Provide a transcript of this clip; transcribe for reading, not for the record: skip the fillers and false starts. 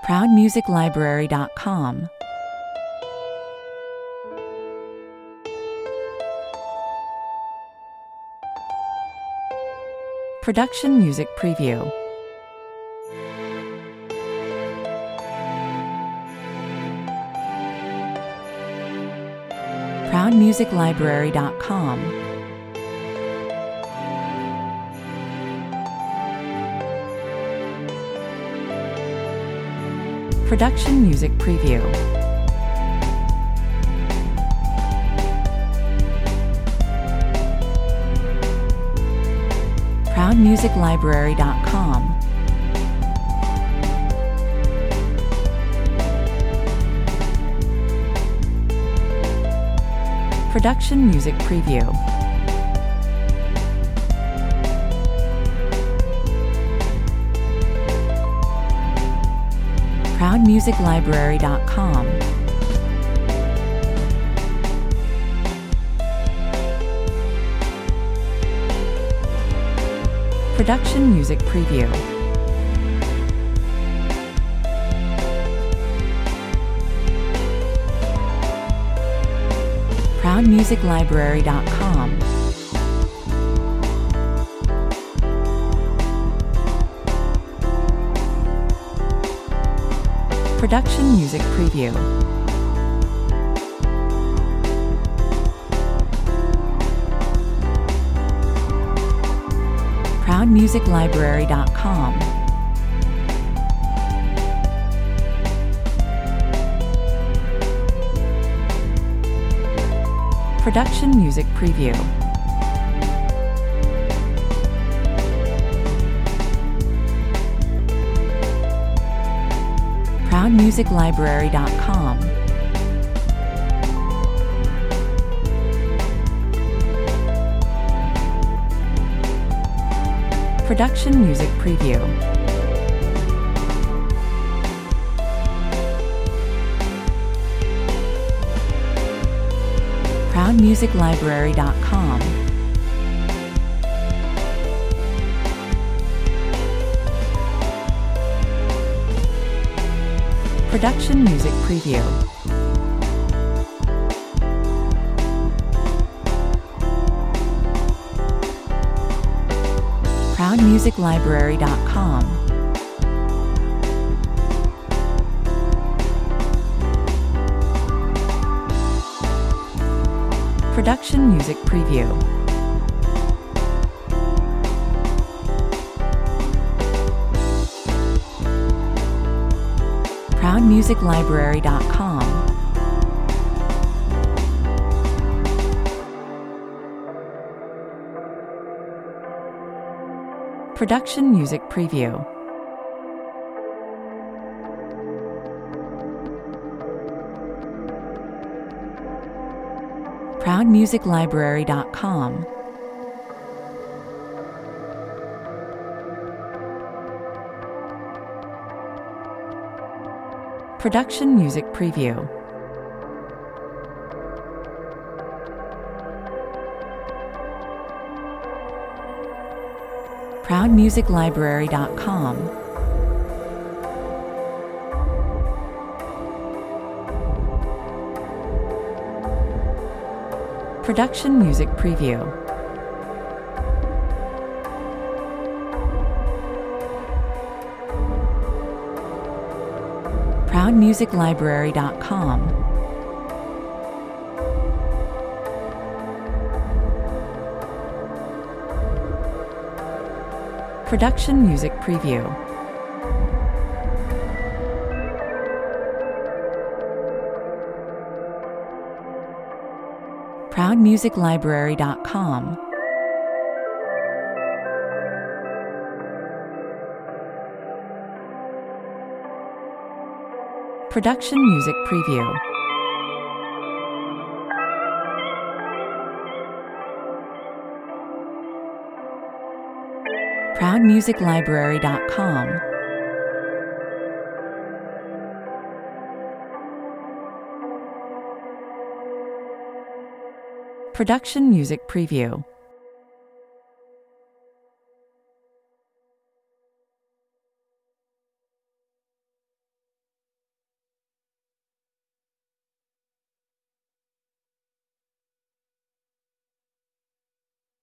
ProudMusicLibrary.com. Production Music Preview. ProudMusicLibrary.com. Production Music Preview. ProudMusicLibrary.com. Production Music Preview. ProudMusicLibrary.com. Production Music Preview. ProudMusicLibrary.com. Production Music Preview. ProudMusicLibrary.com. Production Music Preview. ProudMusicLibrary.com. Production Music Preview. ProudMusicLibrary.com. Production Music Preview. ProudMusicLibrary.com. Production Music Preview. ProudMusicLibrary.com. Production Music Preview. ProudMusicLibrary.com. Production Music Preview. ProudMusicLibrary.com. Production Music Preview. ProudMusicLibrary.com. Production Music Preview. ProudMusicLibrary.com. Production Music Preview. ProudMusicLibrary.com. Production Music Preview.